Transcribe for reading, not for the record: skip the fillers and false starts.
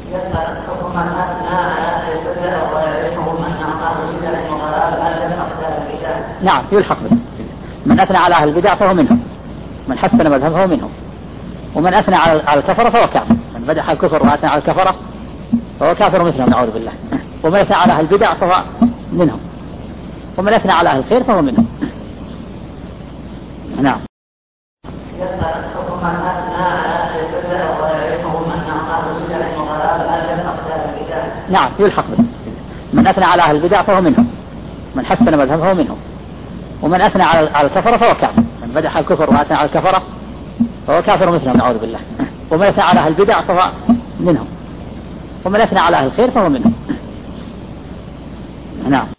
يسأل حكم من أثنى على البدع ويعرفهم أن أعطاه البدع وغلاب هل يلحق بهذا البدع؟ نعم يلحق به. من أثنى على أهل البدع فهو منهم، من حسن مذهبه فهو منهم. ومن أثنى على الكفرة فهو كافر، من بدح الكفر وأثنى على الكفرة فهو كافر مثلهم نعوذ بالله. ومن أثنى على أهل البدع فهو منهم، ومن أثنى على أهل الخير فهو منهم. نعم. يسأل حكم من أثنى على البدع ويعرفهم أن أعطاه البدع وغلاب هل يلحق بهذا البدع؟ نعم يلحق به. من أثنى على أهل البدع فهو منهم، من حسن مذهبه فهو منهم. ومن أثنى على الكفرة فهو كافر، من بدح الكفر وأثنى على الكفرة فهو كافر مثلهم نعوذ بالله. ومن أثنى على أهل البدع فهو منهم، ومن أثنى على أهل الخير فهو منهم. نعم.